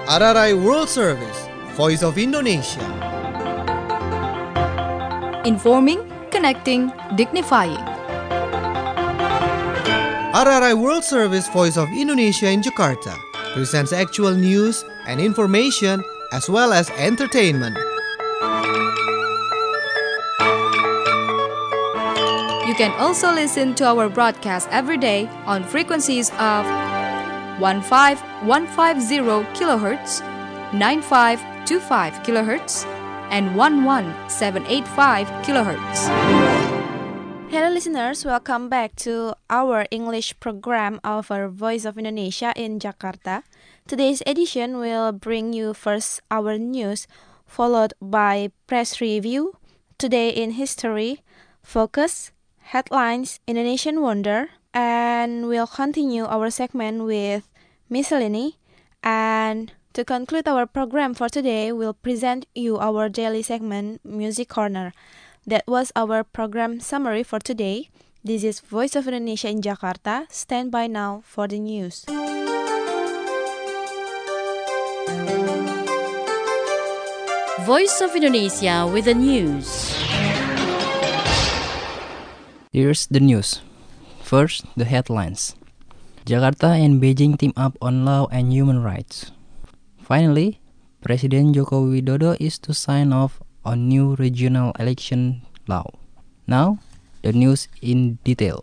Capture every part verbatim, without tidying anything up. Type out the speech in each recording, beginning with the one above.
R R I World Service, Voice of Indonesia. Informing, connecting, dignifying. R R I World Service, Voice of Indonesia in Jakarta presents actual news and information as well as entertainment. You can also listen to our broadcast every day on frequencies of fifteen fifty kilohertz, ninety-five twenty-five kilohertz, and eleven seven eighty-five kilohertz. Hello listeners, welcome back to our English program of our Voice of Indonesia in Jakarta. Today's edition will bring you first our news, followed by press review, Today in History, Focus, Headlines, Indonesian Wonder, and we'll continue our segment with Miscellany. And to conclude our program for today, we'll present you our daily segment, Music Corner. That was our program summary for today. This is Voice of Indonesia in Jakarta. Stand by now for the news. Voice of Indonesia with the news. Here's the news. First, the headlines. Jakarta and Beijing team up on law and human rights. Finally, President Joko Widodo is to sign off on new regional election law. Now, the news in detail.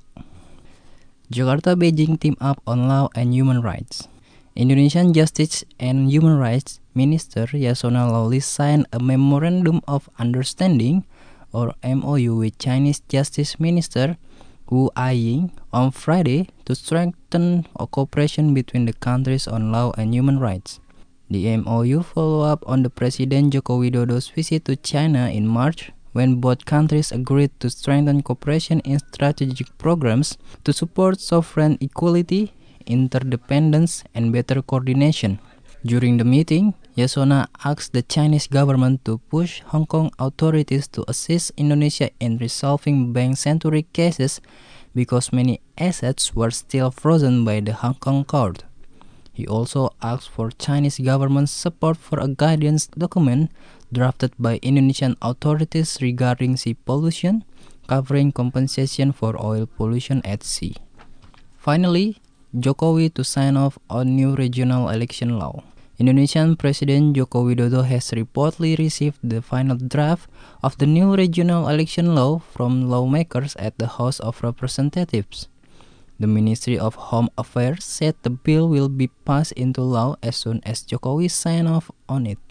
Jakarta Beijing team up on law and human rights. Indonesian Justice and Human Rights Minister Yasona Lawli signed a Memorandum of Understanding or M O U with Chinese Justice Minister Wu Aiying on Friday to strengthen cooperation between the countries on law and human rights. The M O U follow up on the President Joko Widodo's visit to China in March, when both countries agreed to strengthen cooperation in strategic programs to support sovereign equality, interdependence, and better coordination. During the meeting, Yasona asked the Chinese government to push Hong Kong authorities to assist Indonesia in resolving Bank Century cases because many assets were still frozen by the Hong Kong court. He also asked for Chinese government support for a guidance document drafted by Indonesian authorities regarding sea pollution, covering compensation for oil pollution at sea. Finally, Jokowi to sign off on new regional election law. Indonesian President Joko Widodo has reportedly received the final draft of the new regional election law from lawmakers at the House of Representatives. The Ministry of Home Affairs said the bill will be passed into law as soon as Jokowi signs off on it.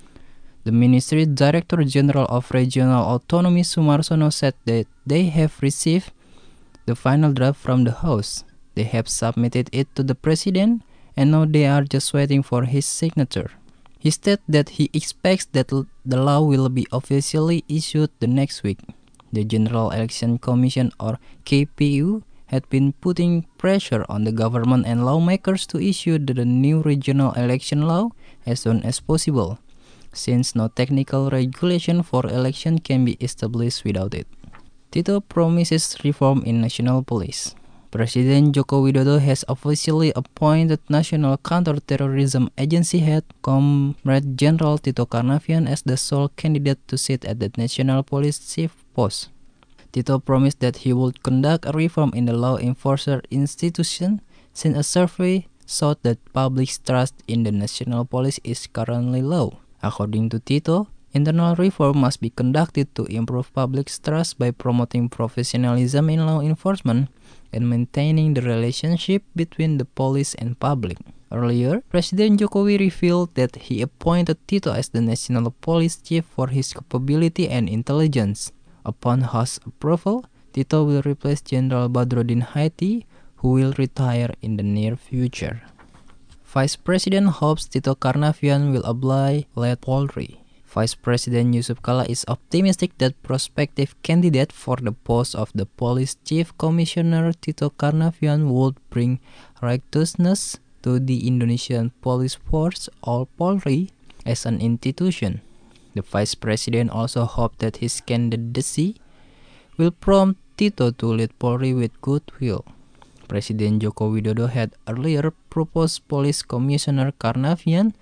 The Ministry Director General of Regional Autonomy Sumarsono said that they have received the final draft from the House. They have submitted it to the President and now they are just waiting for his signature. He said that he expects that the law will be officially issued the next week. The General Election Commission or K P U had been putting pressure on the government and lawmakers to issue the new regional election law as soon as possible, since no technical regulation for election can be established without it. Tito promises reform in national police. President Joko Widodo has officially appointed National Counter-Terrorism Agency head Comrade General Tito Karnavian as the sole candidate to sit at the National Police Chief post. Tito promised that he would conduct a reform in the law enforcement institution, since a survey showed that public's trust in the national police is currently low. According to Tito, internal reform must be conducted to improve public's trust by promoting professionalism in law enforcement and maintaining the relationship between the police and public. Earlier, President Jokowi revealed that he appointed Tito as the National Police Chief for his capability and intelligence. Upon House approval, Tito will replace General Badrodin Haiti, who will retire in the near future. Vice President hopes Tito Karnavian will apply lead Polri. Vice President Yusuf Kala is optimistic that prospective candidate for the post of the Police Chief Commissioner Tito Karnavian would bring righteousness to the Indonesian police force or Polri as an institution. The Vice President also hoped that his candidacy will prompt Tito to lead Polri with goodwill. President Joko Widodo had earlier proposed Police Commissioner Karnavian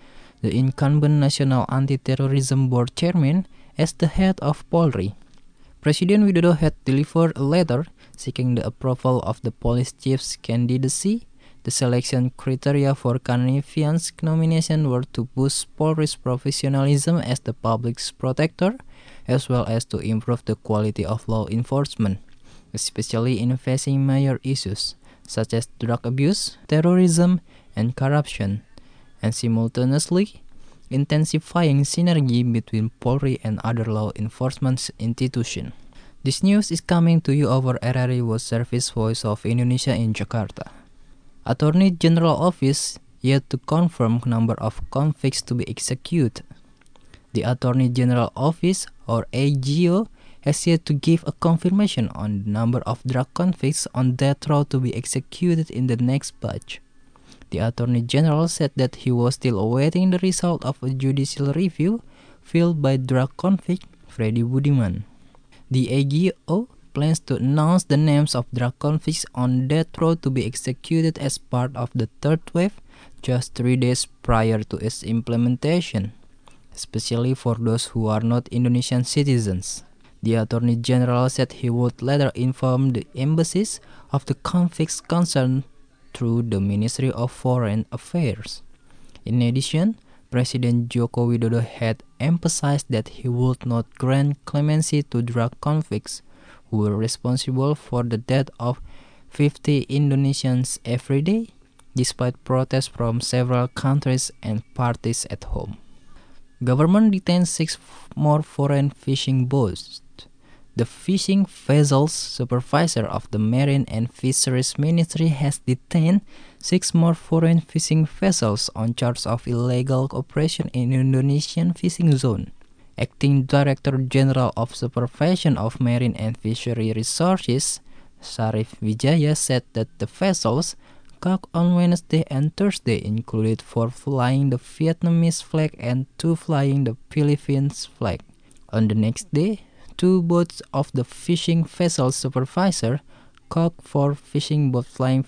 the incumbent National Anti-Terrorism Board chairman, as the head of Polri. President Widodo had delivered a letter seeking the approval of the police chief's candidacy. The selection criteria for Karnavian's nomination were to boost Polri's professionalism as the public's protector, as well as to improve the quality of law enforcement, especially in facing major issues such as drug abuse, terrorism, and corruption, and simultaneously intensifying synergy between Polri and other law enforcement institutions. This news is coming to you over R R I World Service Voice of Indonesia in Jakarta. Attorney General Office yet to confirm number of convicts to be executed. The Attorney General Office, or A G O, has yet to give a confirmation on the number of drug convicts on death row to be executed in the next batch. The Attorney General said that he was still awaiting the result of a judicial review filed by drug convict Freddy Budiman. The A G O plans to announce the names of drug convicts on death row to be executed as part of the third wave just three days prior to its implementation, especially for those who are not Indonesian citizens. The Attorney General said he would later inform the embassies of the convicts concerned through the Ministry of Foreign Affairs. In addition, President Joko Widodo had emphasized that he would not grant clemency to drug convicts who were responsible for the death of fifty Indonesians every day, despite protests from several countries and parties at home. Government detained six more foreign fishing boats. The fishing vessels supervisor of the Marine and Fisheries Ministry has detained six more foreign fishing vessels on charge of illegal operation in Indonesian fishing zone. Acting Director General of Supervision of Marine and Fishery Resources, Sarif Wijaya, said that the vessels caught on Wednesday and Thursday included four flying the Vietnamese flag and two flying the Philippines flag. On the next day, two boats of the fishing vessel supervisor caught four fishing boats flying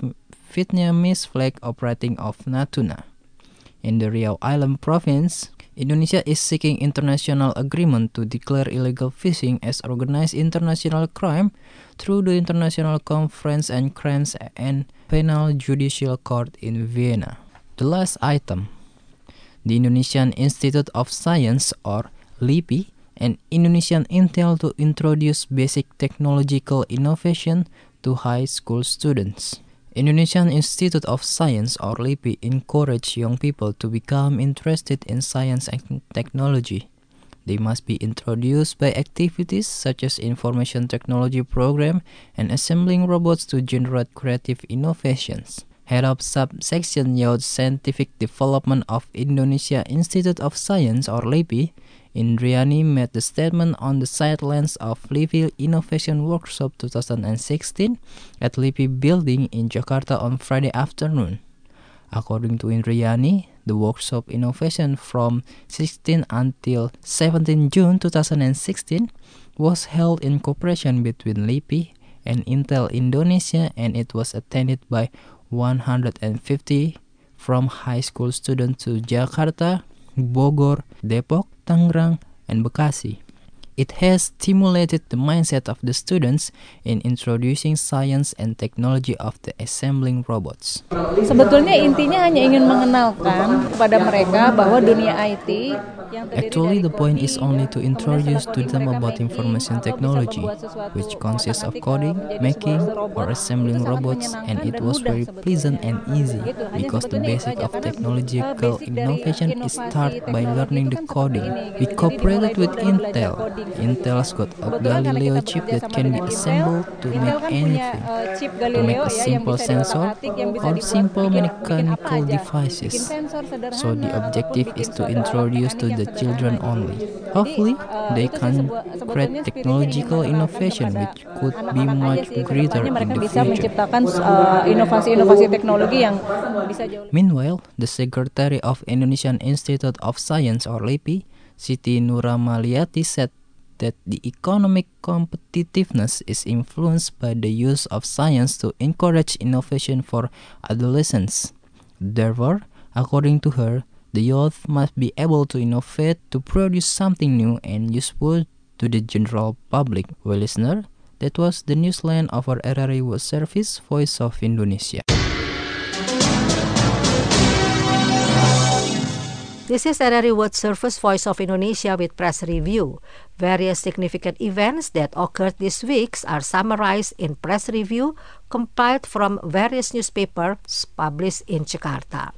Vietnamese flag operating off Natuna. In the Riau Island province, Indonesia is seeking international agreement to declare illegal fishing as organized international crime through the International Conference on Crimes and Penal Judicial Court in Vienna. The last item. The Indonesian Institute of Science, or LIPI, and Indonesian Intel to introduce basic technological innovation to high school students. Indonesian Institute of Science, or LIPI, encourage young people to become interested in science and technology. They must be introduced by activities such as information technology program and assembling robots to generate creative innovations. Head of Subsection Youth Scientific Development of Indonesia Institute of Science, or LIPI, Indriani, made the statement on the sidelines of LIPI Innovation Workshop twenty sixteen at LIPI Building in Jakarta on Friday afternoon. According to Indriani, the workshop innovation from sixteenth until seventeenth June twenty sixteen was held in cooperation between LIPI and Intel Indonesia, and it was attended by one hundred fifty from high school students to Jakarta, Bogor, Depok, Tangerang, and Bekasi. It has stimulated the mindset of the students in introducing science and technology of the assembling robots. Sebetulnya intinya hanya ingin mengenalkan kepada mereka bahwa dunia I T yang Actually, the point is only to introduce to them about information technology, which consists of coding, making, or assembling robots, and it was very pleasant and easy, because the basic of technological innovation is started by learning the coding. We cooperated with Intel. Intel's got a Galileo chip that can be assembled to make anything, to make a simple sensor or simple mechanical devices. So the objective is to introduce to the children only. Hopefully, they can create technological innovation which could be much greater in the future. Meanwhile, the Secretary of Indonesian Institute of Science, or LIPI, Siti Nuramaliati, said that the economic competitiveness is influenced by the use of science to encourage innovation for adolescents. Therefore, according to her, The youth must be able to innovate to produce something new and useful to the general public. Well, listener, that was the newsline of our R R I World Service, Voice of Indonesia. This is R R I World Service, Voice of Indonesia with Press Review. Various significant events that occurred this week are summarized in Press Review compiled from various newspapers published in Jakarta.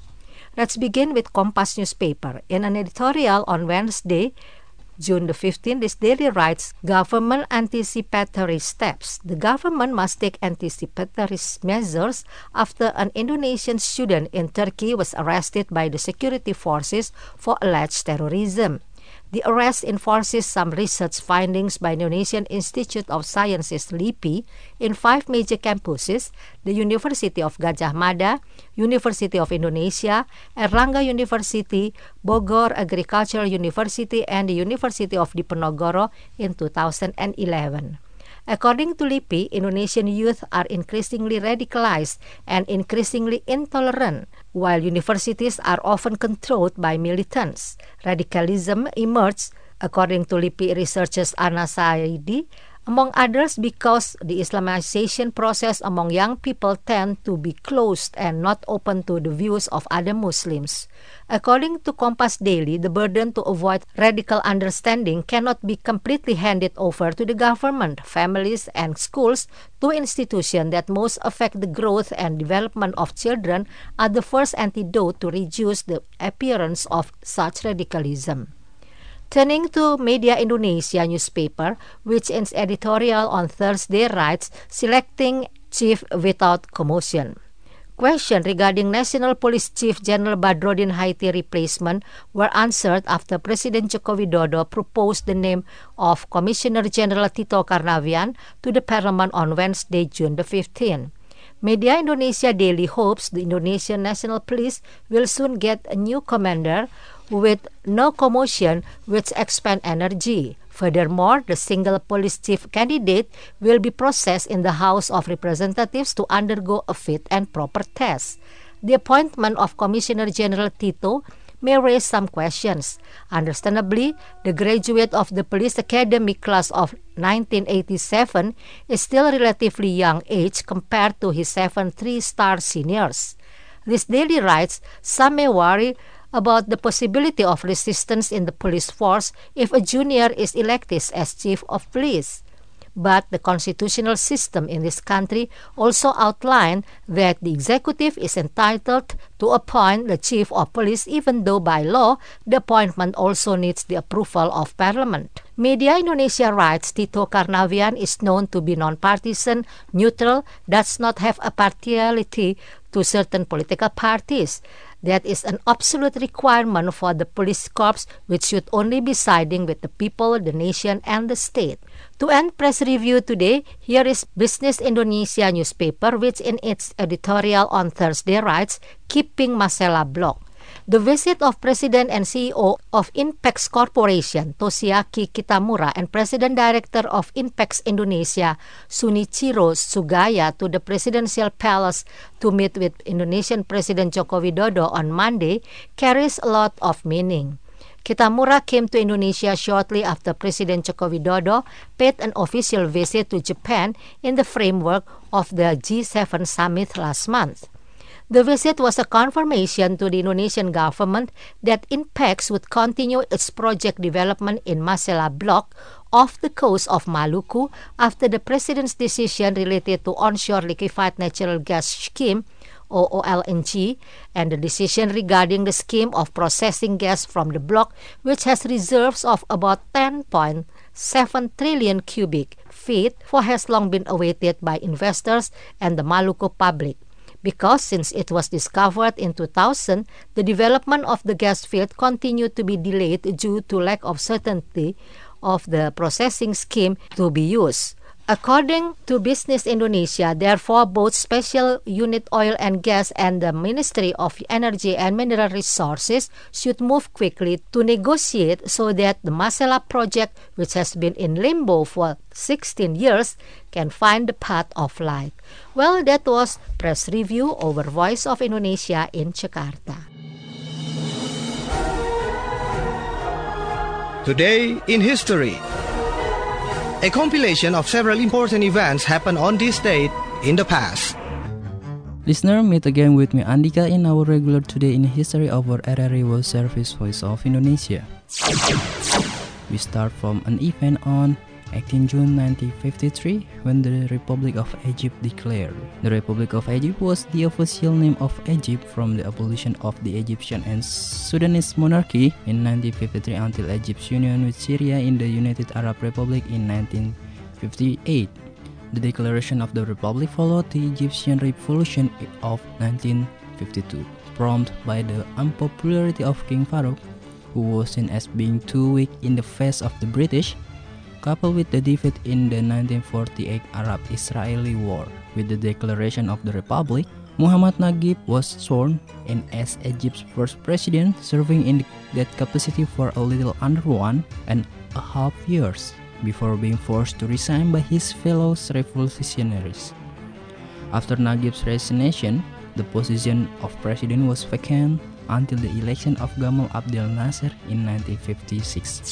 Let's begin with Kompas newspaper. In an editorial on Wednesday, June the fifteenth, this daily writes, Government anticipatory steps. The government must take anticipatory measures after an Indonesian student in Turkey was arrested by the security forces for alleged terrorism. The arrest enforces some research findings by Indonesian Institute of Sciences (LIPI) in five major campuses, the University of Gadjah Mada, University of Indonesia, Erlangga University, Bogor Agricultural University, and the University of Diponegoro in two thousand eleven. According to LIPI, Indonesian youth are increasingly radicalized and increasingly intolerant, while universities are often controlled by militants. Radicalism emerged, according to LIPI researchers Ana Saidi, among others because the Islamization process among young people tend to be closed and not open to the views of other Muslims. According to Kompas Daily, the burden to avoid radical understanding cannot be completely handed over to the government, families, and schools, two institutions that most affect the growth and development of children are the first antidote to reduce the appearance of such radicalism. Turning to Media Indonesia newspaper, which in its editorial on Thursday writes, selecting chief without commotion. Questions regarding National Police Chief General Badrodin Haiti replacement were answered after President Joko Widodo proposed the name of Commissioner General Tito Karnavian to the Parliament on Wednesday, June the fifteenth. Media Indonesia Daily hopes the Indonesian National Police will soon get a new commander with no commotion, which expend energy. Furthermore, the single police chief candidate will be processed in the House of Representatives to undergo a fit and proper test. The appointment of Commissioner General Tito may raise some questions. Understandably, the graduate of the Police Academy class of nineteen eighty-seven is still relatively young age compared to his seven three-star seniors. This daily writes, some may worry about the possibility of resistance in the police force if a junior is elected as chief of police. But the constitutional system in this country also outlined that the executive is entitled to appoint the chief of police even though by law the appointment also needs the approval of parliament. Media Indonesia writes Tito Karnavian is known to be non-partisan, neutral, does not have a partiality to certain political parties. That is an absolute requirement for the police corps, which should only be siding with the people, the nation, and the state. To end press review today, here is Business Indonesia newspaper, which in its editorial on Thursday writes, Keeping Masela Block. The visit of President and C E O of Inpex Corporation, Toshiaki Kitamura, and President Director of Inpex Indonesia, Sunichiro Sugaya, to the Presidential Palace to meet with Indonesian President Joko Widodo on Monday carries a lot of meaning. Kitamura came to Indonesia shortly after President Joko Widodo paid an official visit to Japan in the framework of the G seven summit last month. The visit was a confirmation to the Indonesian government that Inpex would continue its project development in Masela Block off the coast of Maluku after the president's decision related to onshore liquefied natural gas scheme, O L N G, and the decision regarding the scheme of processing gas from the block, which has reserves of about ten point seven trillion cubic feet, for has long been awaited by investors and the Maluku public. Because since it was discovered in two thousand, the development of the gas field continued to be delayed due to lack of certainty of the processing scheme to be used. According to Business Indonesia, therefore, both Special Unit Oil and Gas and the Ministry of Energy and Mineral Resources should move quickly to negotiate so that the Masela project, which has been in limbo for sixteen years, can find the path of light. Well, that was Press Review over Voice of Indonesia in Jakarta. Today in History. A compilation of several important events happened on this date in the past. Listener, meet again with me Andika in our regular Today in History of our R R I World Service Voice of Indonesia. We start from an event on eighteenth of June nineteen fifty-three when the Republic of Egypt declared. The Republic of Egypt was the official name of Egypt from the abolition of the Egyptian and Sudanese monarchy in nineteen fifty-three until Egypt's union with Syria in the United Arab Republic in nineteen fifty-eight. The declaration of the Republic followed the Egyptian Revolution of nineteen fifty-two, prompted by the unpopularity of King Farouk, who was seen as being too weak in the face of the British, coupled with the defeat in the nineteen forty-eight Arab-Israeli War. With the declaration of the Republic, Muhammad Naguib was sworn in as Egypt's first president, serving in that capacity for a little under one and a half years, before being forced to resign by his fellow revolutionaries. After Naguib's resignation, the position of president was vacant until the election of Gamal Abdel Nasser in nineteen fifty-six.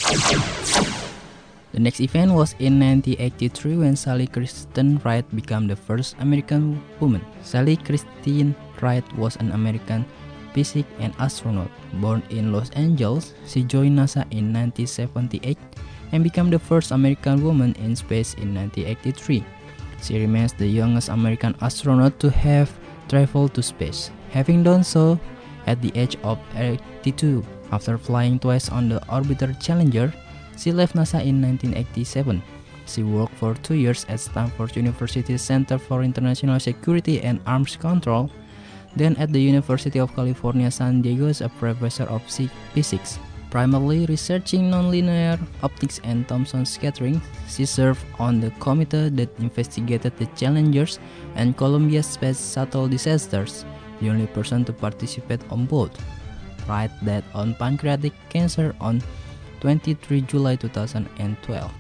The next event was in nineteen eighty-three when Sally Christine Wright became the first American woman. Sally Christine Wright was an American physicist and astronaut. Born in Los Angeles, she joined NASA in nineteen seventy-eight and became the first American woman in space in nineteen eighty-three. She remains the youngest American astronaut to have traveled to space, having done so at the age of eighty-two. After flying twice on the orbiter Challenger, she left NASA in nineteen eighty-seven. She worked for two years at Stanford University's Center for International Security and Arms Control, then at the University of California, San Diego as a professor of physics. Primarily researching nonlinear optics and Thomson scattering, she served on the committee that investigated the Challengers and Columbia Space Shuttle disasters, the only person to participate on both. Wright died on pancreatic cancer on twenty-third of July two thousand twelve.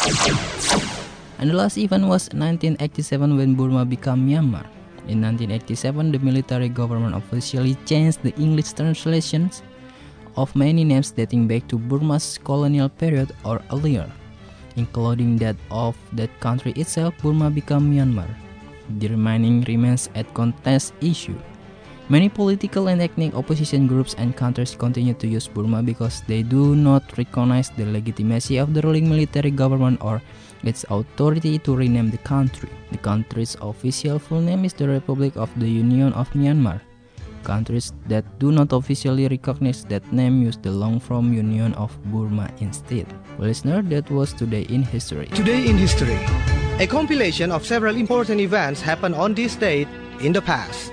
And the last event was nineteen eighty-seven when Burma became Myanmar. In nineteen eighty-seven, the military government officially changed the English translations of many names dating back to Burma's colonial period or earlier, including that of that country itself. Burma became Myanmar. The remaining remains a contest issue. Many political and ethnic opposition groups and countries continue to use Burma because they do not recognize the legitimacy of the ruling military government or its authority to rename the country. The country's official full name is the Republic of the Union of Myanmar. Countries that do not officially recognize that name use the long-form Union of Burma instead. Well, listener, that was Today in History. Today in History. A compilation of several important events happened on this date in the past.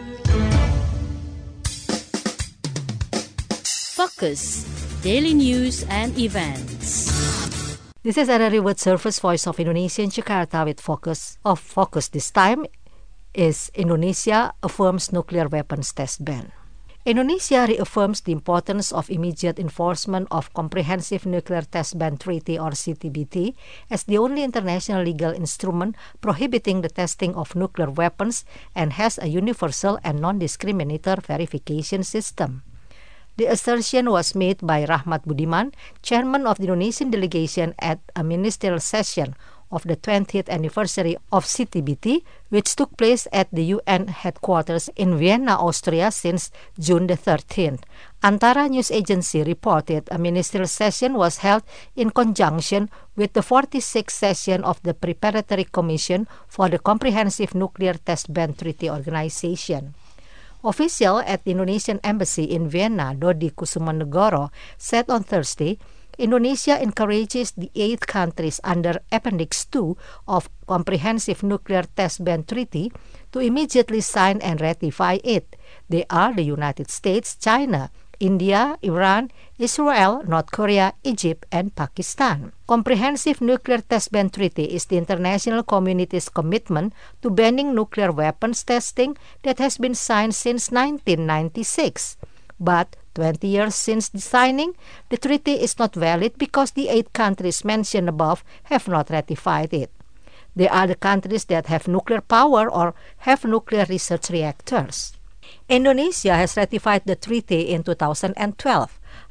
Focus, daily news and events. This is R R I World Service Voice of Indonesia in Jakarta with Focus. Of Focus this time is Indonesia affirms nuclear weapons test ban. Indonesia reaffirms the importance of immediate enforcement of Comprehensive Nuclear Test Ban Treaty or C T B T as the only international legal instrument prohibiting the testing of nuclear weapons and has a universal and non-discriminator verification system. The assertion was made by Rahmat Budiman, chairman of the Indonesian delegation at a ministerial session of the twentieth anniversary of C T B T, which took place at the U N headquarters in Vienna, Austria since June the thirteenth. Antara News Agency reported a ministerial session was held in conjunction with the forty-sixth session of the Preparatory Commission for the Comprehensive Nuclear Test Ban Treaty Organization. Official at the Indonesian Embassy in Vienna, Dodi Kusumanegoro, said on Thursday, Indonesia encourages the eight countries under Appendix two of Comprehensive Nuclear Test Ban Treaty to immediately sign and ratify it. They are the United States, China, India, Iran, Israel, North Korea, Egypt, and Pakistan. Comprehensive Nuclear Test Ban Treaty is the international community's commitment to banning nuclear weapons testing that has been signed since nineteen ninety-six. But twenty years since the signing, the treaty is not valid because the eight countries mentioned above have not ratified it. They are the countries that have nuclear power or have nuclear research reactors. Indonesia has ratified the treaty in two thousand twelve.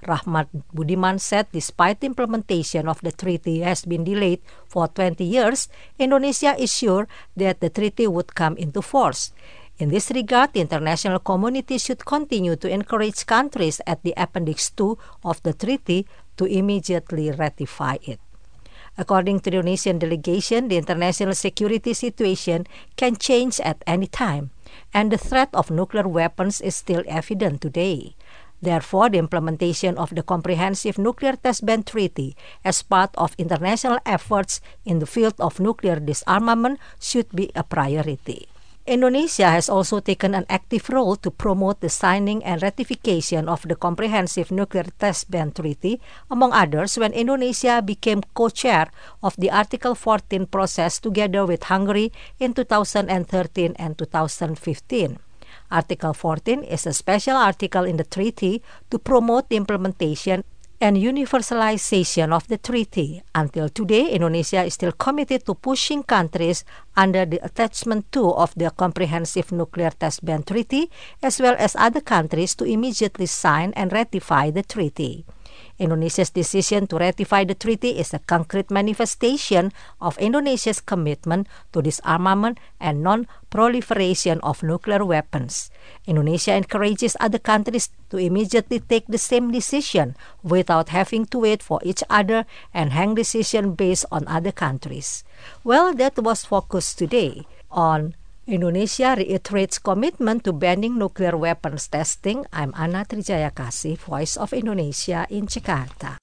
Rahmat Budiman said despite the implementation of the treaty has been delayed for twenty years, Indonesia is sure that the treaty would come into force. In this regard, the international community should continue to encourage countries at the Appendix two of the treaty to immediately ratify it. According to the Indonesian delegation, the international security situation can change at any time, and the threat of nuclear weapons is still evident today. Therefore, the implementation of the Comprehensive Nuclear Test Ban Treaty as part of international efforts in the field of nuclear disarmament should be a priority. Indonesia has also taken an active role to promote the signing and ratification of the Comprehensive Nuclear Test Ban Treaty, among others, when Indonesia became co-chair of the Article fourteen process together with Hungary in two thousand thirteen and two thousand fifteen. Article fourteen is a special article in the treaty to promote the implementation and universalization of the treaty. Until today, Indonesia is still committed to pushing countries under the Attachment two of the Comprehensive Nuclear Test Ban Treaty, as well as other countries to immediately sign and ratify the treaty. Indonesia's decision to ratify the treaty is a concrete manifestation of Indonesia's commitment to disarmament and non-proliferation of nuclear weapons. Indonesia encourages other countries to immediately take the same decision without having to wait for each other and hang decisions based on other countries. Well, that was focused today on Indonesia reiterates commitment to banning nuclear weapons testing. I'm Anna Trijayakasih, Voice of Indonesia in Jakarta.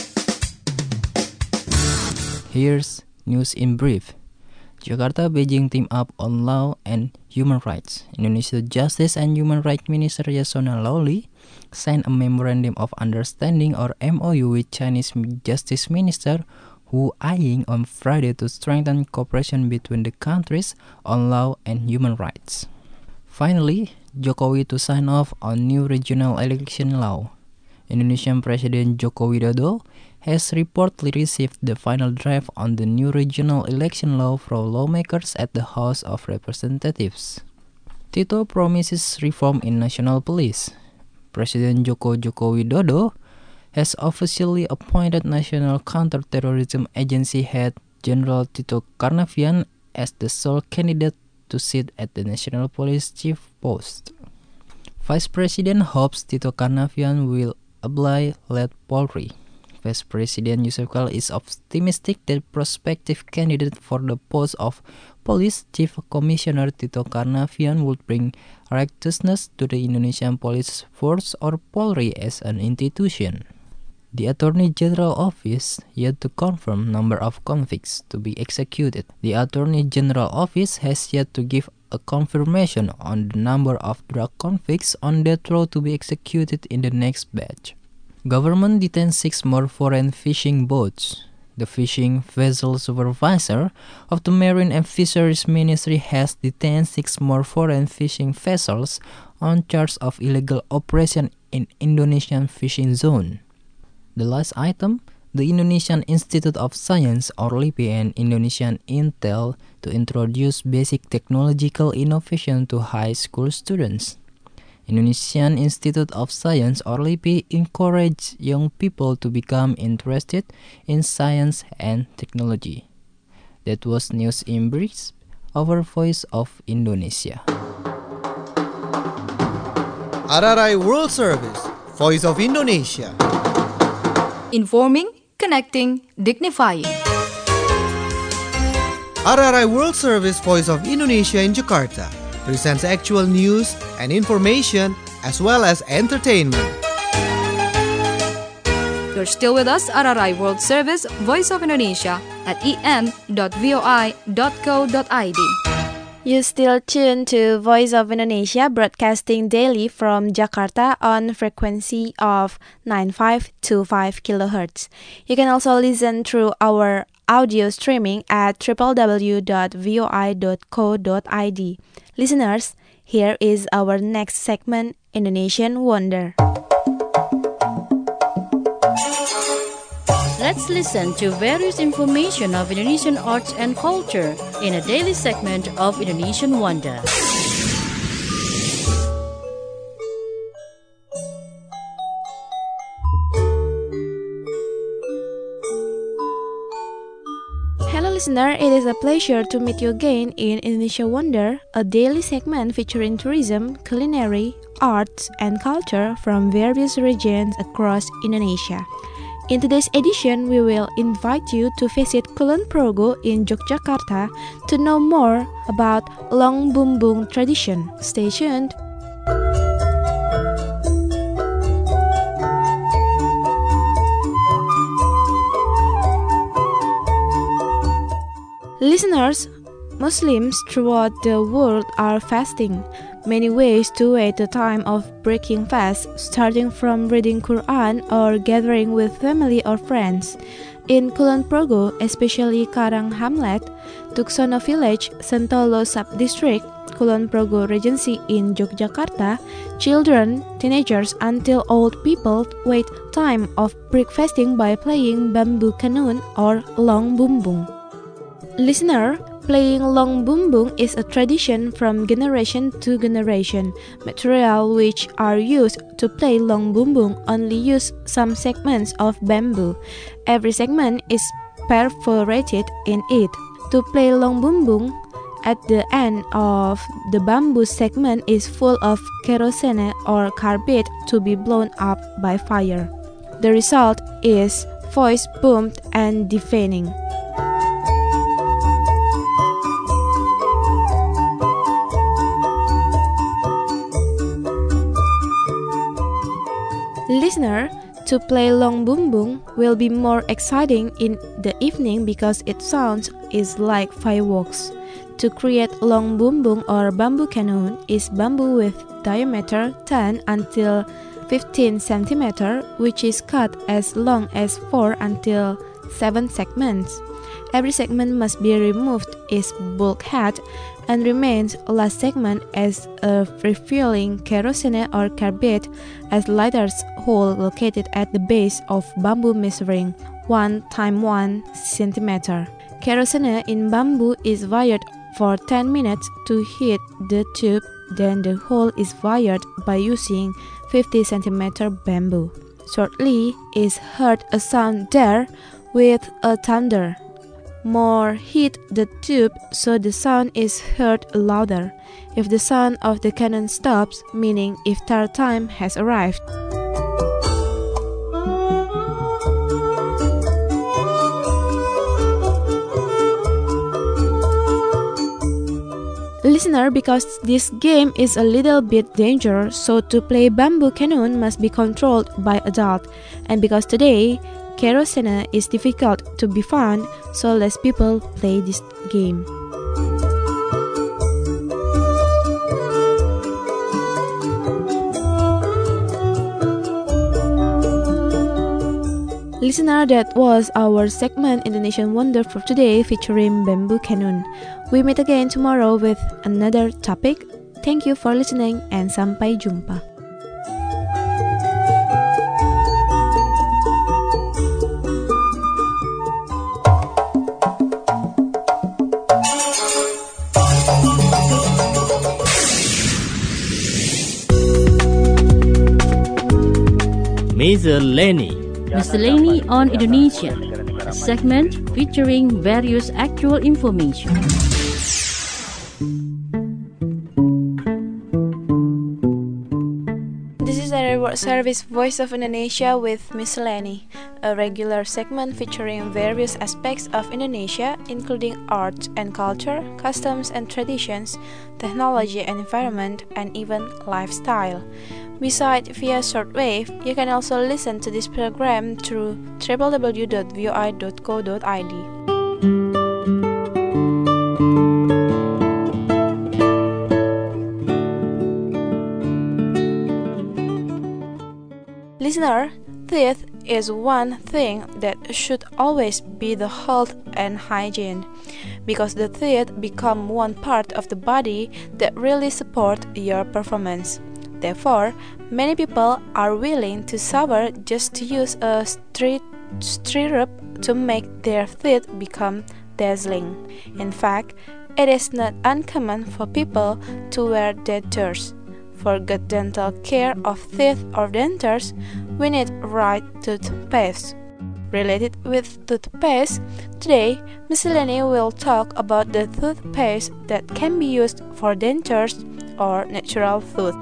Here's news in brief. Jakarta Beijing team up on law and human rights. Indonesia Justice and Human Rights Minister Yasona Lawli signed a memorandum of understanding or M O U with Chinese Justice Minister who eyeing on Friday to strengthen cooperation between the countries on law and human rights. Finally, Jokowi to sign off on new regional election law. Indonesian President Joko Widodo has reportedly received the final draft on the new regional election law from lawmakers at the House of Representatives. Tito promises reform in national police. President Joko Joko Widodo has officially appointed National Counter-Terrorism Agency head General Tito Karnavian as the sole candidate to sit at the National Police Chief post. Vice President hopes Tito Karnavian will apply lead Polri. Vice President Yusuf Kala is optimistic that prospective candidate for the post of Police Chief Commissioner Tito Karnavian would bring righteousness to the Indonesian Police Force or Polri as an institution. The Attorney General Office yet to confirm number of convicts to be executed. The Attorney General Office has yet to give a confirmation on the number of drug convicts on death row to be executed in the next batch. Government detains six more foreign fishing boats. The fishing vessel supervisor of the Marine and Fisheries Ministry has detained six more foreign fishing vessels on charge of illegal operation in Indonesian fishing zone. The last item, the Indonesian Institute of Science or LIPI and Indonesian Intel to introduce basic technological innovation to high school students. Indonesian Institute of Science or LIPI encourage young people to become interested in science and technology. That was news in brief, our Voice of Indonesia. R R I World Service, Voice of Indonesia. Informing, connecting, dignifying. R R I World Service Voice of Indonesia in Jakarta presents actual news and information as well as entertainment. You're still with us, R R I World Service, Voice of Indonesia at e m dot voi dot co dot i d. You still tuned to Voice of Indonesia, broadcasting daily from Jakarta on frequency of nine five two five kilohertz. You can also listen through our audio streaming at w w w dot voi dot co dot i d. Listeners, here is our next segment, Indonesian Wonder. Let's listen to various information of Indonesian arts and culture in a daily segment of Indonesian Wonder. Listener, it is a pleasure to meet you again in Indonesia Wonder, a daily segment featuring tourism, culinary, arts, and culture from various regions across Indonesia. In today's edition, we will invite you to visit Kulon Progo in Yogyakarta to know more about Long Bumbung tradition. Stay tuned. Listeners, Muslims throughout the world are fasting. Many ways to wait the time of breaking fast, starting from reading Quran or gathering with family or friends. In Kulon Progo, especially Karang Hamlet, Tuksono Village, Sentolo Sub-District, Kulon Progo Regency in Yogyakarta, children, teenagers until old people wait time of breakfasting by playing bamboo canoe or long bumbung. Listener, playing long bumbung is a tradition from generation to generation. Material which are used to play long bumbung only use some segments of bamboo. Every segment is perforated in it. To play long bumbung, at the end of the bamboo segment is full of kerosene or carbide to be blown up by fire. The result is voice boomed and deafening. Listener, to play long bumbung will be more exciting in the evening because its sound is like fireworks. To create long bumbung or bamboo canoe is bamboo with diameter ten until fifteen centimeters, which is cut as long as four until seven segments. Every segment must be removed its bulkhead and remains last segment as a refueling kerosene or carbide as lighters hole located at the base of bamboo measuring one by one centimeter. Kerosene in bamboo is wired for ten minutes to heat the tube, then the hole is wired by using fifty centimeter bamboo. Shortly is heard a sound there with a thunder. More heat the tube so the sound is heard louder. If the sound of the cannon stops, meaning iftar time has arrived. Listener, because this game is a little bit dangerous, so to play bamboo canoe must be controlled by adult, and because today kerosene is difficult to be found, so less people play this game. Listener, that was our segment Indonesian Wonder for today featuring bamboo canoe. We meet again tomorrow with another topic. Thank you for listening and sampai jumpa. Miscellany. Miscellany on Indonesia, a segment featuring various actual information. This is a reward service Voice of Indonesia with Miscellany, a regular segment featuring various aspects of Indonesia, including art and culture, customs and traditions, technology and environment, and even lifestyle. Besides via shortwave, you can also listen to this program through w w w dot v o i dot co dot i d. Listener, teeth is one thing that should always be the health and hygiene, because the teeth become one part of the body that really support your performance. Therefore, many people are willing to suffer just to use a street stirrup to make their teeth become dazzling. In fact, it is not uncommon for people to wear dentures. For good dental care of teeth or dentures, we need right toothpaste. Related with toothpaste, today Miscellany will talk about the toothpaste that can be used for dentures or natural tooth.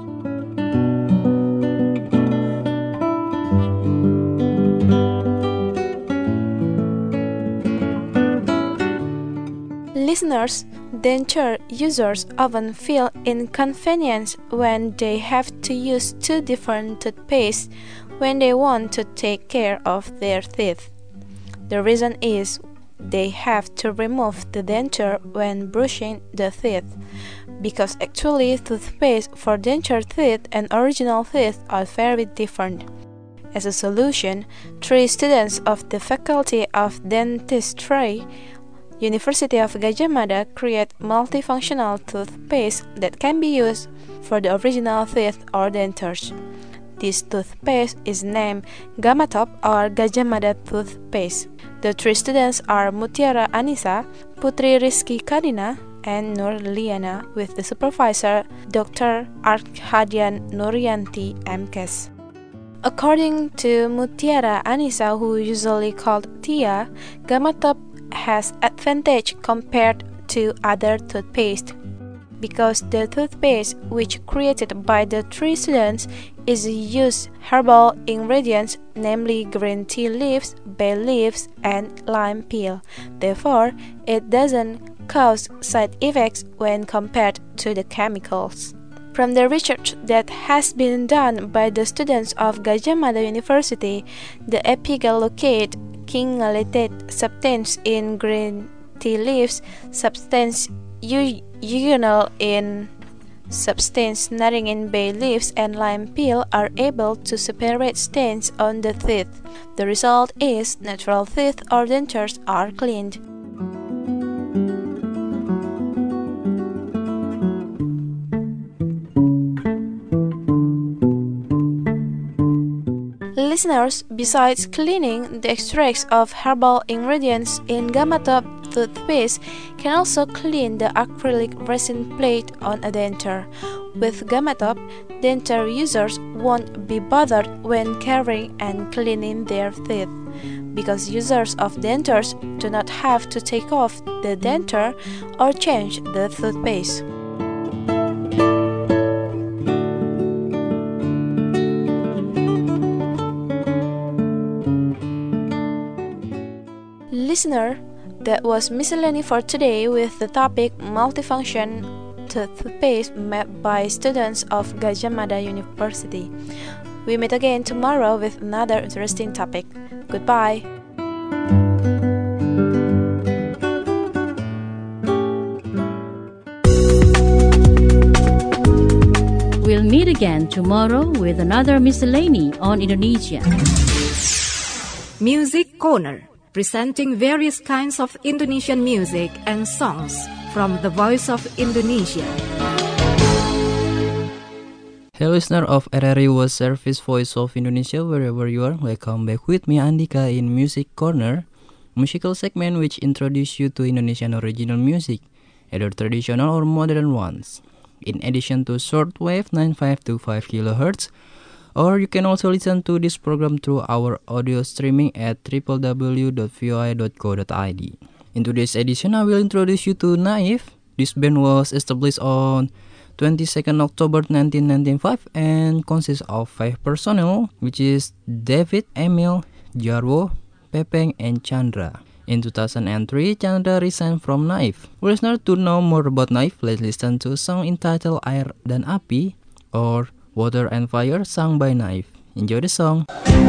Listeners, denture users often feel inconvenienced when they have to use two different toothpastes when they want to take care of their teeth. The reason is they have to remove the denture when brushing the teeth, because actually toothpaste for denture teeth and original teeth are very different. As a solution, three students of the Faculty of Dentistry, University of Gadjah Mada, create multifunctional toothpaste that can be used for the original teeth or dentures. This toothpaste is named Gamatop or Gadjah Mada toothpaste. The three students are Mutiara Anissa, Putri Rizky Kadina, and Nur Liana, with the supervisor Doctor Arkhadian Nuryanti M Kes. According to Mutiara Anissa, who usually called Tia, Gamatop has advantage compared to other toothpaste because the toothpaste which created by the three students is use herbal ingredients, namely green tea leaves, bay leaves, and lime peel. Therefore, it doesn't cause side effects when compared to the chemicals. From the research that has been done by the students of Gadjah Mada University, the epigallocate king-related substance in green tea leaves, substance eugenol in substance nothing in bay leaves, and lime peel are able to separate stains on the teeth. The result is natural teeth or dentures are cleaned. Listeners, besides cleaning, the extracts of herbal ingredients in Gamatop toothpaste can also clean the acrylic resin plate on a denture. With Gamatop, denture users won't be bothered when caring and cleaning their teeth, because users of dentures do not have to take off the denture or change the toothpaste. Listener, that was Miscellany for today with the topic Multifunction Toothpaste made by students of Gadjah Mada University. We meet again tomorrow with another interesting topic. Goodbye. We'll meet again tomorrow with another Miscellany on Indonesia. Music Corner, presenting various kinds of Indonesian music and songs from the Voice of Indonesia. Hey listener of R R I World Service Voice of Indonesia, wherever you are, welcome back with me Andika in Music Corner, musical segment which introduce you to Indonesian original music, either traditional or modern ones. In addition to shortwave nine five two five kilohertz, or you can also listen to this program through our audio streaming at w w w dot v o i dot co dot i d. In today's edition, I will introduce you to Naif. This band was established on twenty-second October nineteen ninety-five and consists of five personnel, which is David, Emil, Jarwo, Pepeng, and Chandra. In two thousand three, Chandra resigned from Naif. Listener, to know more about Naif, let's listen to a song entitled Air dan Api or Water and Fire, sung by Naif. Enjoy the song.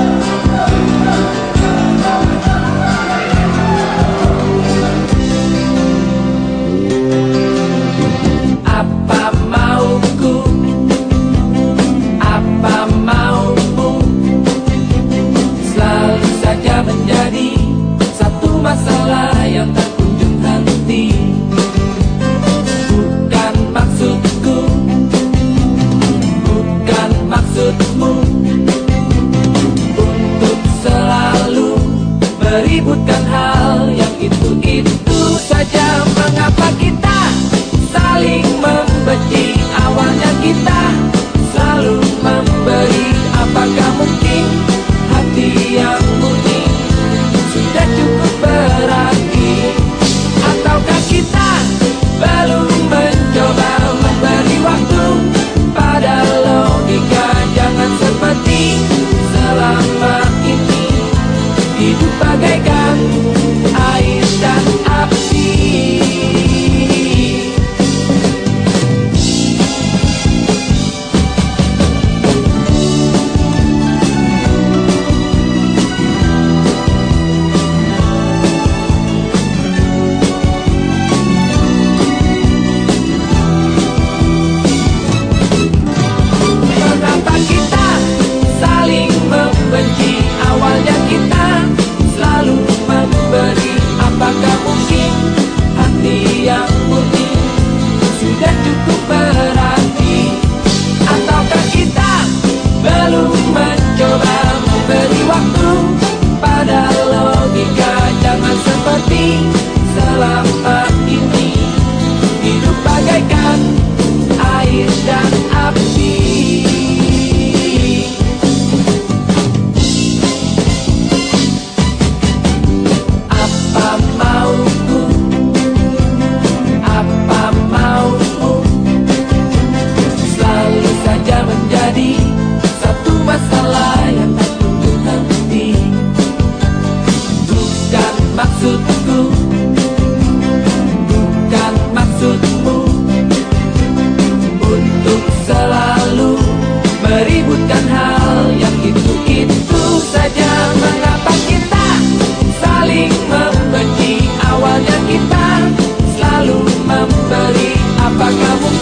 Apa mauku, apa maumu, selalu saja menjadi satu masalah yang tak kunjung henti. Bukan maksudku, bukan maksudmu untuk selalu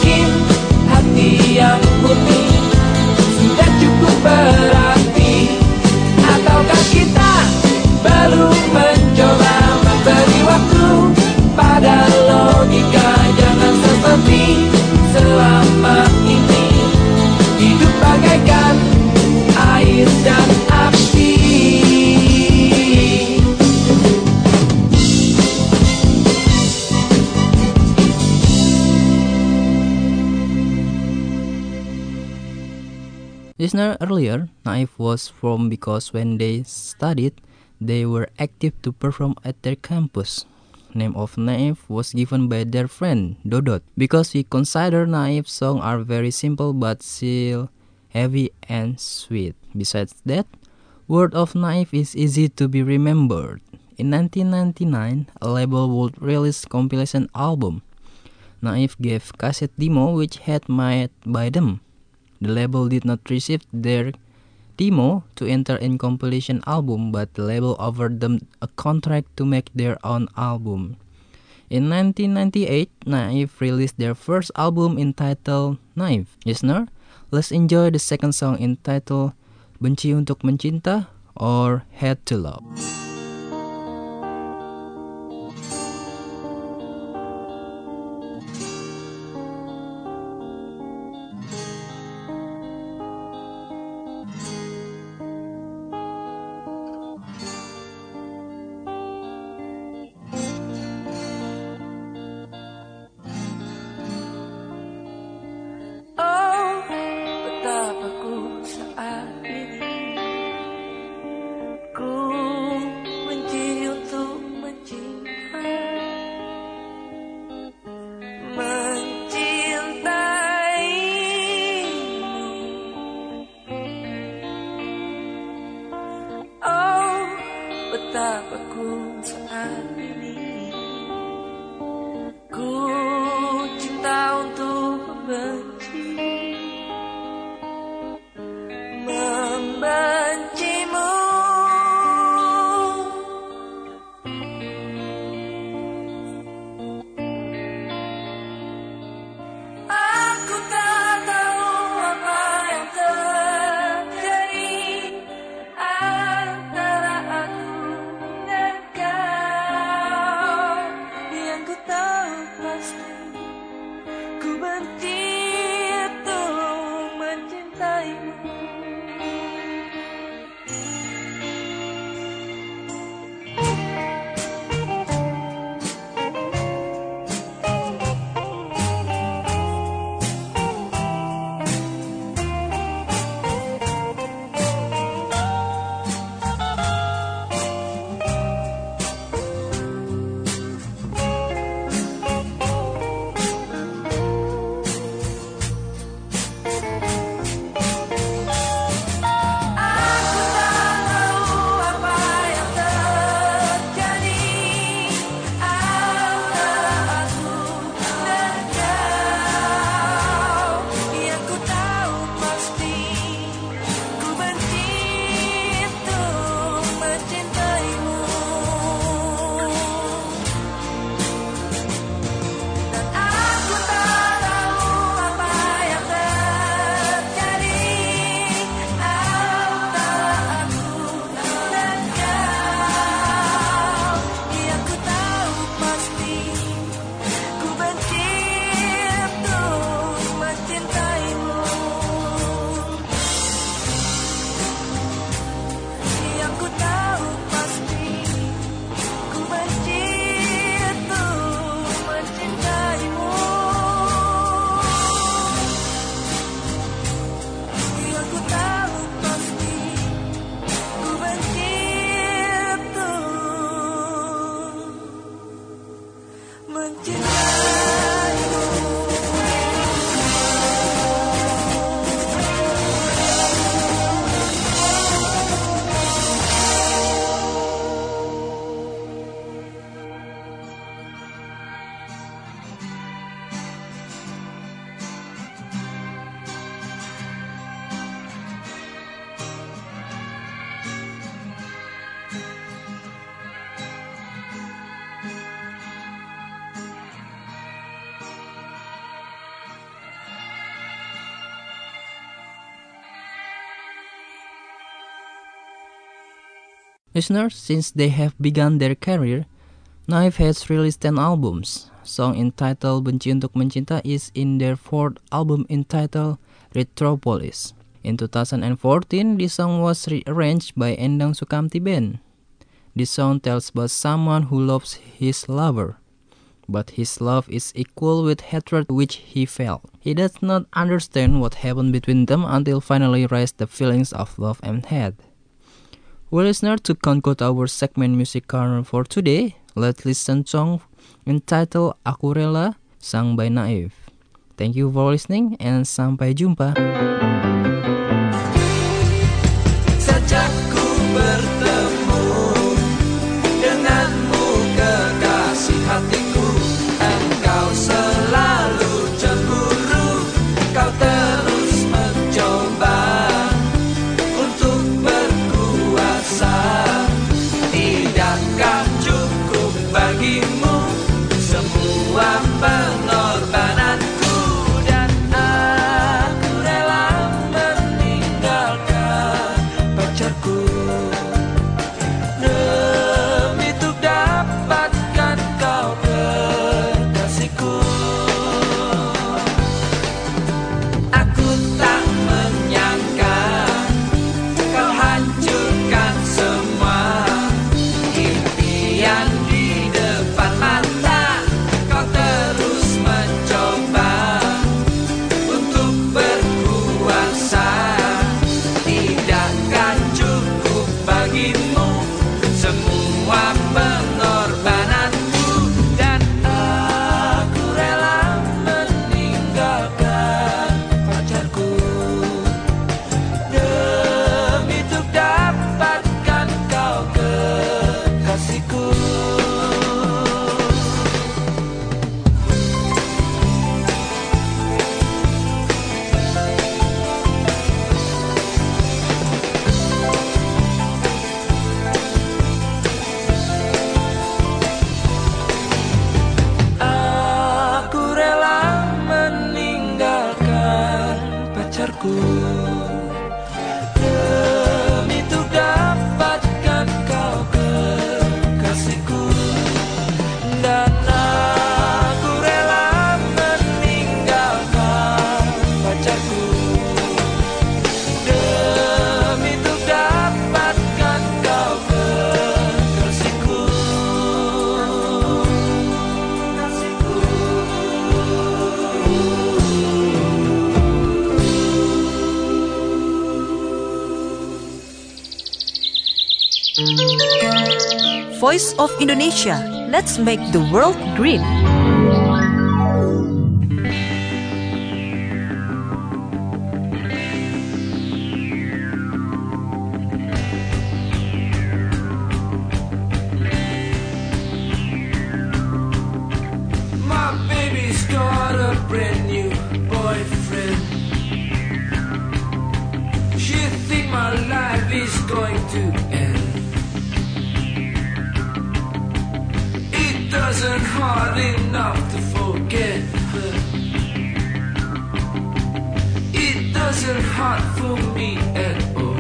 yakin hati yang murni sudah cukup berarti. Ataukah kita belum mencoba memberi waktu pada logika? Jangan seperti selama ini hidup bagaikan air dan api. Listener, earlier, Naif was formed because when they studied, they were active to perform at their campus. Name of Naif was given by their friend Dodot because we consider Naif songs are very simple but still heavy and sweet. Besides that, word of Naif is easy to be remembered. In nineteen ninety-nine, a label would release compilation album. Naif gave cassette demo which had made by them. The label did not receive their demo to enter in compilation album, but the label offered them a contract to make their own album. In nineteen ninety-eight, Naif released their first album entitled Naif. Listener, let's enjoy the second song entitled Benci Untuk Mencinta or Hate to Love. Betapa ku saat ini ku cinta untuk membenci, membencimu. Aku tak tahu apa yang terjadi antara aku dan kau. Yang ku tahu pasti ku benci untuk mencintaimu. Listeners, since they have begun their career, Naif has released ten albums. Song entitled Benci Untuk Mencinta is in their fourth album entitled Retropolis. In two thousand fourteen, this song was rearranged by Endang Sukamti Band. This song tells about someone who loves his lover, but his love is equal with hatred which he felt. He does not understand what happened between them until finally raised the feelings of love and hate. Well, listener, to conclude our segment Music Corner for today, let's listen song entitled Aku Rela, sung by Naif. Thank you for listening and sampai jumpa. Sejak ku bertemu denganmu kekasih hatiku, engkau selalu cemburu, kau terus mencoba untuk berkuasa. Tidakkah cukup bagimu semua pengorbananku, dan aku rela meninggalkan pacarku demi untuk dapatkan kau kekasihku. Aku tak menyangka kau hancurkan semua impian di depan mata. Kau terus mencoba untuk berkuasa. Tidakkah cukup bagimu semua pengorbananku, dan aku rela meninggalkan pacarku demi untuk dapatkan kau kekasihku. Aku rela meninggalkan pacarku demi untuk dapatkan kau kekasihku, dan aku rela meninggalkan pacarku demi untuk dapatkan kau kekasihku. Voice of Indonesia. Let's make the world green. My baby's got a brand new boyfriend. She think my life is going to end. It doesn't hard enough to forget her. It doesn't hard for me at all.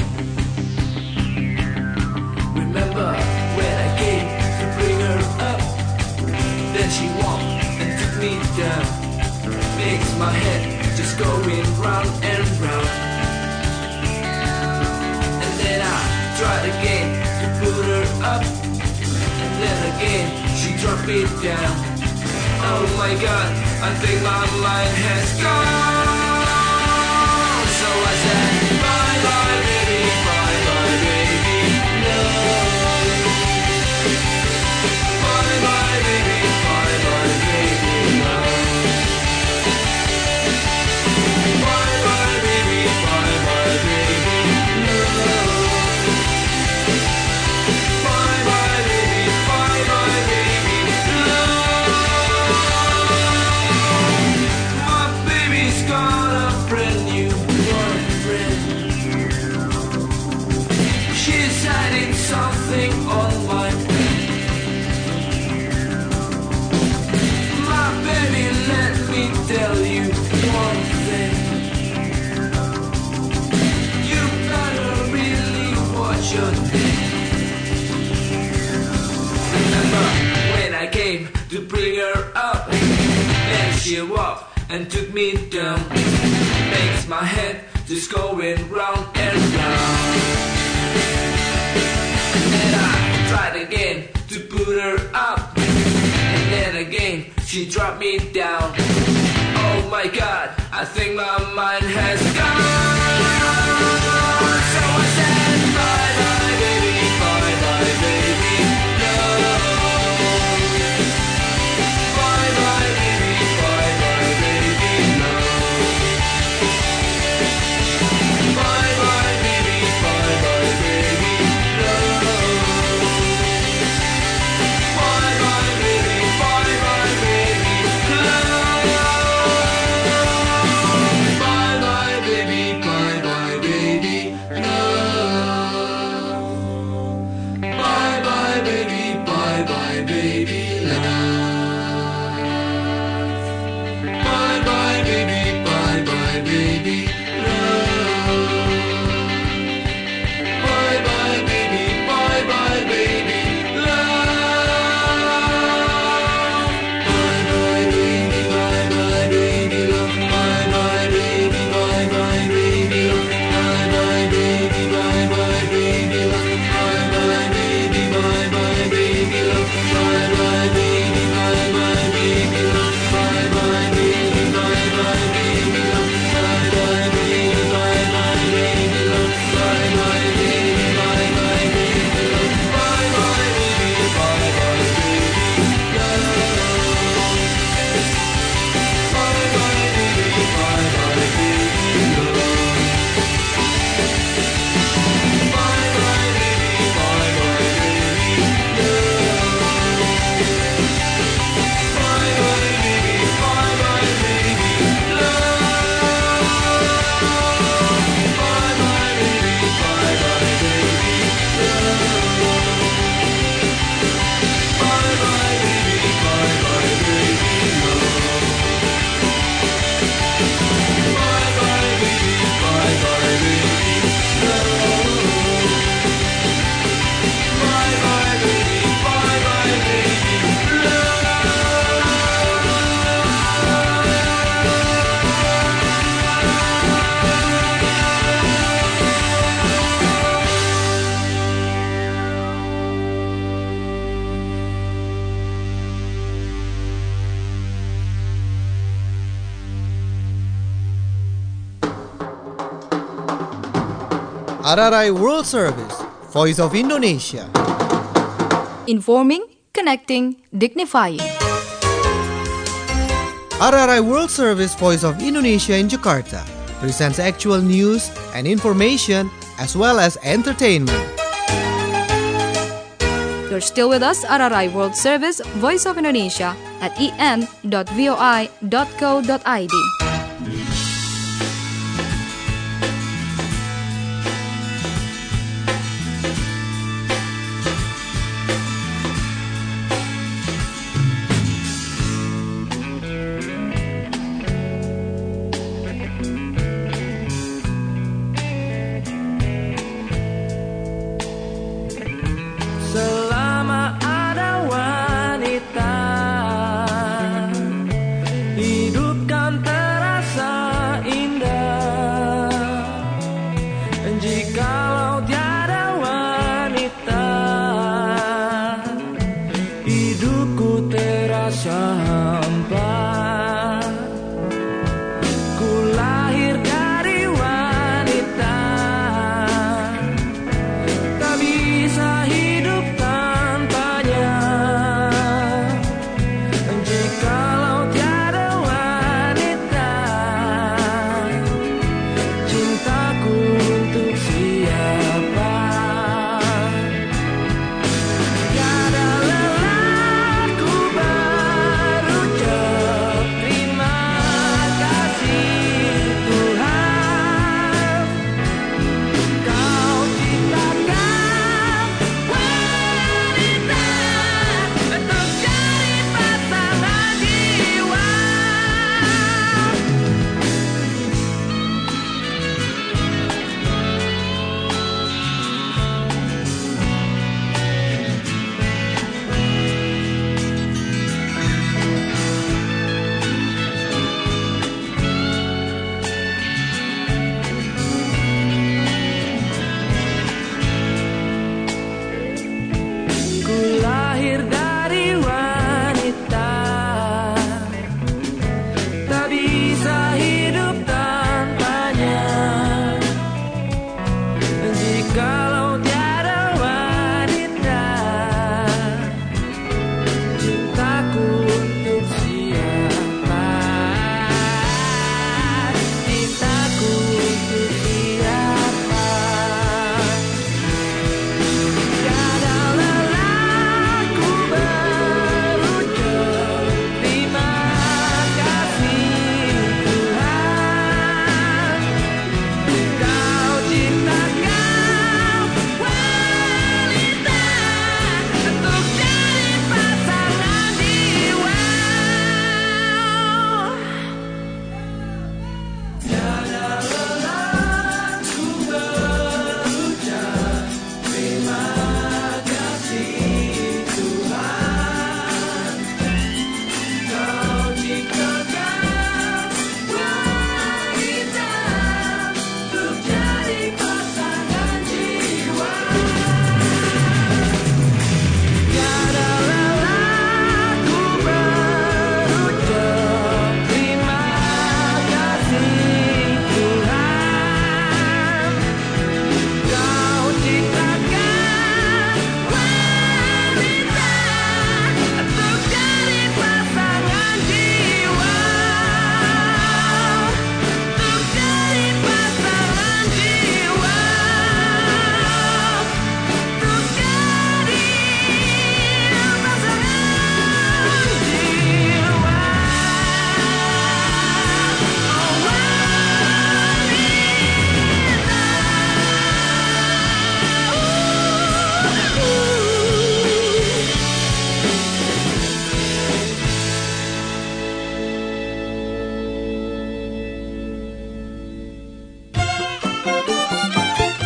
Remember when I came to bring her up, then she walked and took me down. Makes my head just going round and round. And then I tried again to put her up, and then again she dropped it down. Oh my God, I think my mind has gone. So I said bye bye baby, bye bye baby, no. Bye bye baby, bye bye baby, no. Bye bye baby, bye bye baby, no. Bye bye baby, bye bye baby, no. My baby's got a brand new boyfriend. She's hiding something on my bed. My baby, let me tell you one thing. You better really watch your thing. and took me down. Makes my head just going round and round. And then I tried again to put her up, and then again she dropped me down. Oh my God, I think my mind has gone. So I said bye bye baby, bye bye baby, no. Bye bye baby, bye bye baby, no. Bye bye baby, bye bye baby, no. Bye bye baby, bye bye baby, no. Bye bye baby, bye bye baby, no. Bye bye baby, bye bye baby, no. Bye bye baby, bye bye baby, no. Bye bye baby, bye bye baby, love. Bye bye baby, bye bye baby, love. Bye bye baby, bye bye baby, love. Bye bye baby, bye bye baby, love. Bye bye baby, bye bye baby, love. Bye bye baby, bye bye baby, love. Bye bye baby, bye bye baby, love. Bye bye baby, bye bye baby, love. Bye bye baby, bye bye baby, love. Bye bye baby, bye bye baby, love. Bye bye baby, bye bye baby, love. Bye bye baby, bye bye baby, love. Bye bye baby, bye bye baby, love. Bye bye baby, bye bye baby, love. Bye bye baby, bye bye baby, love. Bye bye baby, bye bye baby, love. Bye bye baby, bye bye baby, R R I World Service, Voice of Indonesia. Informing, connecting, dignifying. R R I World Service, Voice of Indonesia in Jakarta presents actual news and information as well as entertainment. You're still with us, R R I World Service, Voice of Indonesia at e n dot voi dot co dot i d. selama ada wanita, hidup kan terasa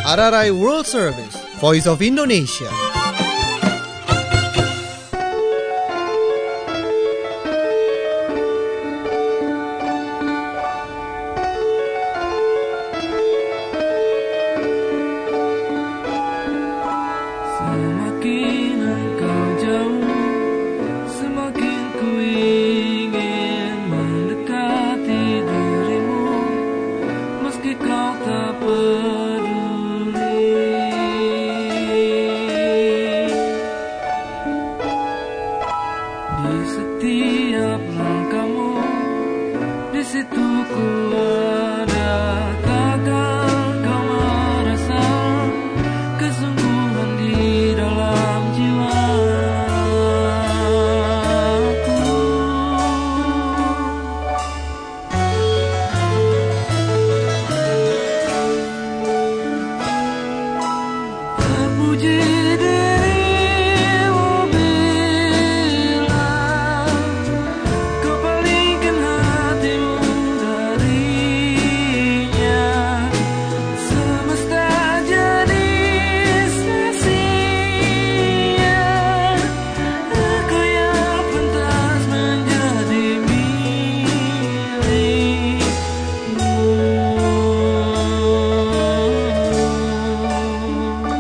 R R I World Service, Voice of Indonesia. Semakin engkau jauh, semakin ku ingin mendekati dirimu, meski kau tak peduli. Di setiap langkahmu, di situ ku ada. Takkan kau merasa kesungguhan di dalam jiwaku. Terpuji dirimu bila kau palingkan hatimu darinya. Semesta jadi sia-sia, aku yang pantas menjadi milikmu.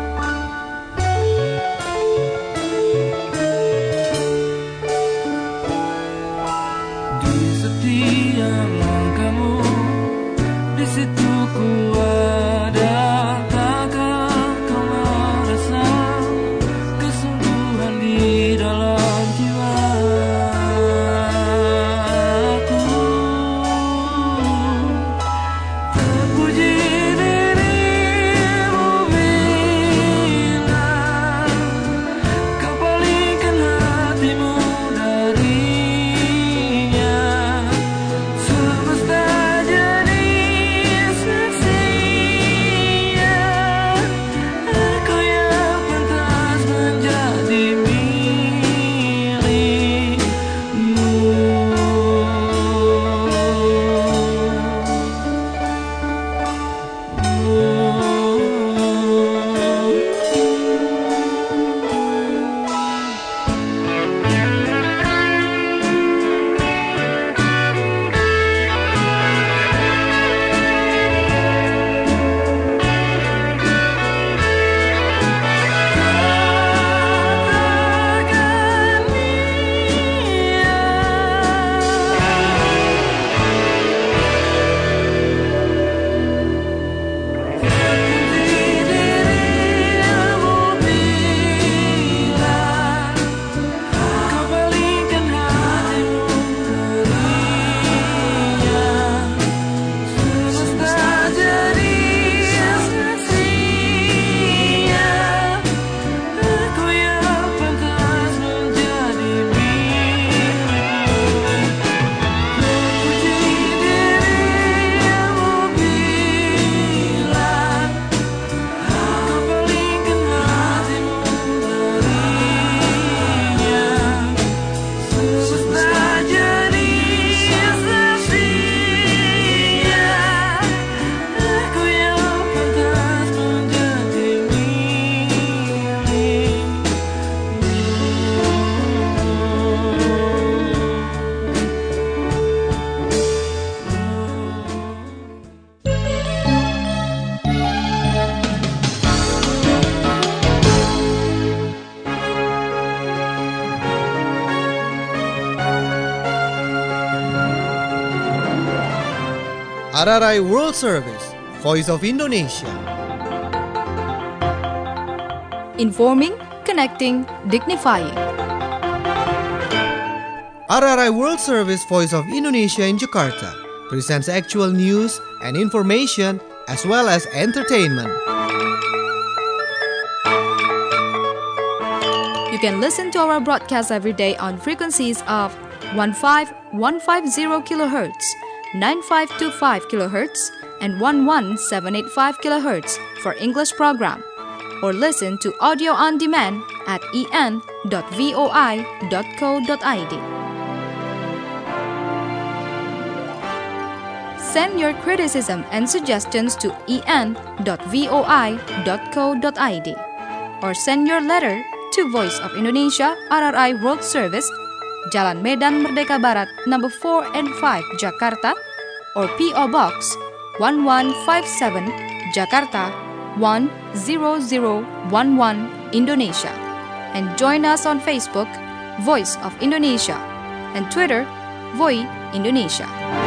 Di setiap langkahmu, di situ ku ada. Takkan kau merasa kesungguhan di dalam jiwaku. Terpuji dirimu bila kau palingkan hatimu darinya. Semesta jadi sia-sia, aku yang pantas menjadi R R I World Service, Voice of Indonesia. Informing, connecting, dignifying. R R I World Service, Voice of Indonesia in Jakarta presents actual news and information as well as entertainment. You can listen to our broadcast every day on frequencies of fifteen fifteen kilohertz, ninety-five twenty-five kilohertz, and eleven seven eighty-five kilohertz for English program, or listen to audio on demand at e n dot voi dot co dot i d. Send your criticism and suggestions to e n dot voi dot co dot i d or send your letter to Voice of Indonesia R R I World Service, Jalan Medan Merdeka Barat, number four and five, Jakarta, or P O Box one one five seven, Jakarta one zero zero one one, Indonesia. And join us on Facebook, Voice of Indonesia, and Twitter, Voi Indonesia.